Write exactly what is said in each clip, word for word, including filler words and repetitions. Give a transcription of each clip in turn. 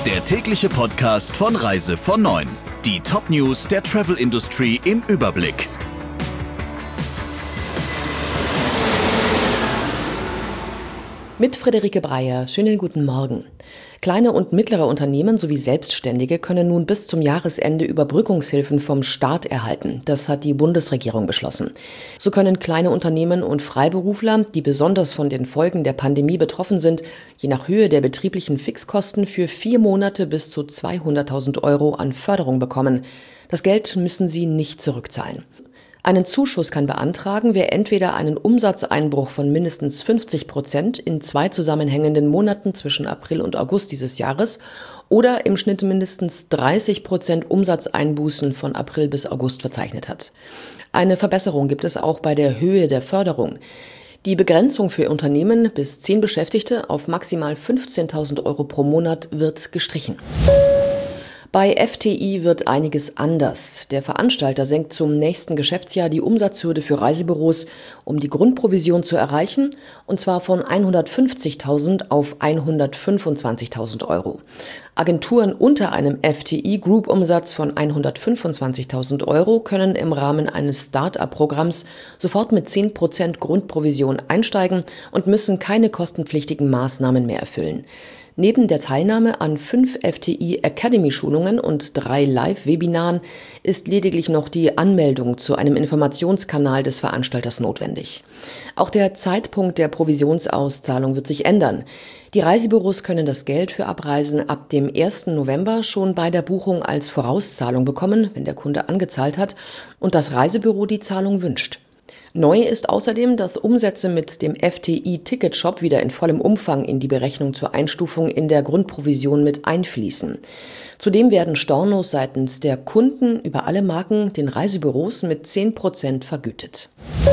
Der tägliche Podcast von Reise von neun. Die Top-News der Travel-Industrie im Überblick. Mit Friederike Breyer. Schönen guten Morgen. Kleine und mittlere Unternehmen sowie Selbstständige können nun bis zum Jahresende Überbrückungshilfen vom Staat erhalten. Das hat die Bundesregierung beschlossen. So können kleine Unternehmen und Freiberufler, die besonders von den Folgen der Pandemie betroffen sind, je nach Höhe der betrieblichen Fixkosten für vier Monate bis zu zweihunderttausend Euro an Förderung bekommen. Das Geld müssen sie nicht zurückzahlen. Einen Zuschuss kann beantragen, wer entweder einen Umsatzeinbruch von mindestens fünfzig Prozent in zwei zusammenhängenden Monaten zwischen April und August dieses Jahres oder im Schnitt mindestens dreißig Prozent Umsatzeinbußen von April bis August verzeichnet hat. Eine Verbesserung gibt es auch bei der Höhe der Förderung. Die Begrenzung für Unternehmen bis zehn Beschäftigte auf maximal fünfzehntausend Euro pro Monat wird gestrichen. Bei F T I wird einiges anders. Der Veranstalter senkt zum nächsten Geschäftsjahr die Umsatzhürde für Reisebüros, um die Grundprovision zu erreichen, und zwar von hundertfünfzigtausend auf hundertfünfundzwanzigtausend Euro. Agenturen unter einem F T I-Group-Umsatz von hundertfünfundzwanzigtausend Euro können im Rahmen eines Start-up-Programms sofort mit zehn Prozent Grundprovision einsteigen und müssen keine kostenpflichtigen Maßnahmen mehr erfüllen. Neben der Teilnahme an fünf F T I-Academy-Schulungen und drei Live-Webinaren ist lediglich noch die Anmeldung zu einem Informationskanal des Veranstalters notwendig. Auch der Zeitpunkt der Provisionsauszahlung wird sich ändern. Die Reisebüros können das Geld für Abreisen ab dem ersten November schon bei der Buchung als Vorauszahlung bekommen, wenn der Kunde angezahlt hat und das Reisebüro die Zahlung wünscht. Neu ist außerdem, dass Umsätze mit dem F T I-Ticketshop wieder in vollem Umfang in die Berechnung zur Einstufung in der Grundprovision mit einfließen. Zudem werden Stornos seitens der Kunden über alle Marken den Reisebüros mit zehn Prozent vergütet.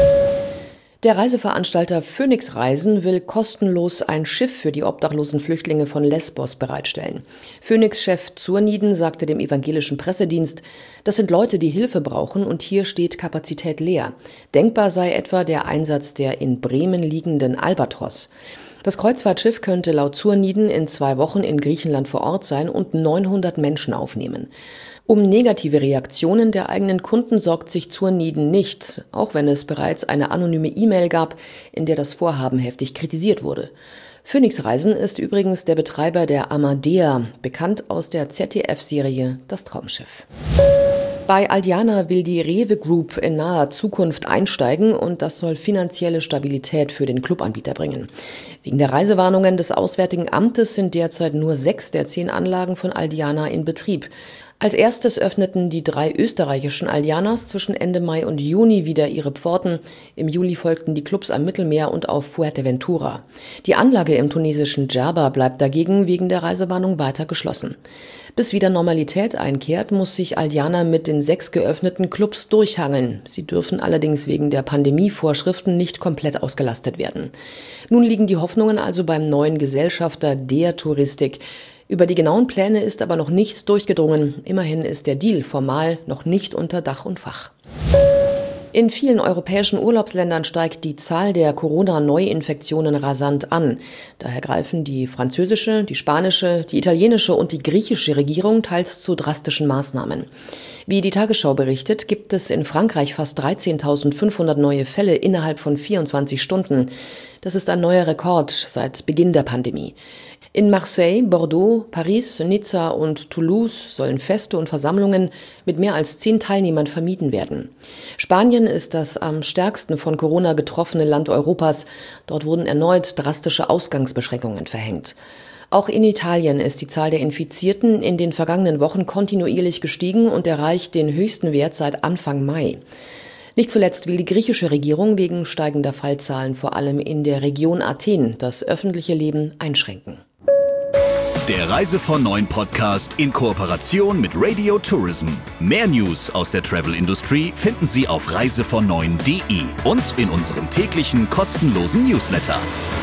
Der Reiseveranstalter Phoenix Reisen will kostenlos ein Schiff für die obdachlosen Flüchtlinge von Lesbos bereitstellen. Phoenix-Chef Zurniden sagte dem evangelischen Pressedienst, das sind Leute, die Hilfe brauchen und hier steht Kapazität leer. Denkbar sei etwa der Einsatz der in Bremen liegenden Albatros. Das Kreuzfahrtschiff könnte laut Zurniden in zwei Wochen in Griechenland vor Ort sein und neunhundert Menschen aufnehmen. Um negative Reaktionen der eigenen Kunden sorgt sich Zurniden nicht, auch wenn es bereits eine anonyme E-Mail gab, in der das Vorhaben heftig kritisiert wurde. Phoenix Reisen ist übrigens der Betreiber der Amadea, bekannt aus der Z D F-Serie Das Traumschiff. Bei Aldiana will die Rewe Group in naher Zukunft einsteigen und das soll finanzielle Stabilität für den Clubanbieter bringen. Wegen der Reisewarnungen des Auswärtigen Amtes sind derzeit nur sechs der zehn Anlagen von Aldiana in Betrieb. Als erstes öffneten die drei österreichischen Aldianas zwischen Ende Mai und Juni wieder ihre Pforten. Im Juli folgten die Clubs am Mittelmeer und auf Fuerteventura. Die Anlage im tunesischen Djerba bleibt dagegen wegen der Reisewarnung weiter geschlossen. Bis wieder Normalität einkehrt, muss sich Aldiana mit den sechs geöffneten Clubs durchhangeln. Sie dürfen allerdings wegen der Pandemievorschriften nicht komplett ausgelastet werden. Nun liegen die Hoffnungen also beim neuen Gesellschafter der Touristik. Über die genauen Pläne ist aber noch nichts durchgedrungen. Immerhin ist der Deal formal noch nicht unter Dach und Fach. In vielen europäischen Urlaubsländern steigt die Zahl der Corona-Neuinfektionen rasant an. Daher greifen die französische, die spanische, die italienische und die griechische Regierung teils zu drastischen Maßnahmen. Wie die Tagesschau berichtet, gibt es in Frankreich fast dreizehntausendfünfhundert neue Fälle innerhalb von vierundzwanzig Stunden. Das ist ein neuer Rekord seit Beginn der Pandemie. In Marseille, Bordeaux, Paris, Nizza und Toulouse sollen Feste und Versammlungen mit mehr als zehn Teilnehmern vermieden werden. Spanien ist das am stärksten von Corona getroffene Land Europas. Dort wurden erneut drastische Ausgangsbeschränkungen verhängt. Auch in Italien ist die Zahl der Infizierten in den vergangenen Wochen kontinuierlich gestiegen und erreicht den höchsten Wert seit Anfang Mai. Nicht zuletzt will die griechische Regierung wegen steigender Fallzahlen vor allem in der Region Athen das öffentliche Leben einschränken. Der Reise von neun Podcast in Kooperation mit Radio Tourism. Mehr News aus der Travel-Industrie finden Sie auf reise von neun punkt de und in unserem täglichen kostenlosen Newsletter.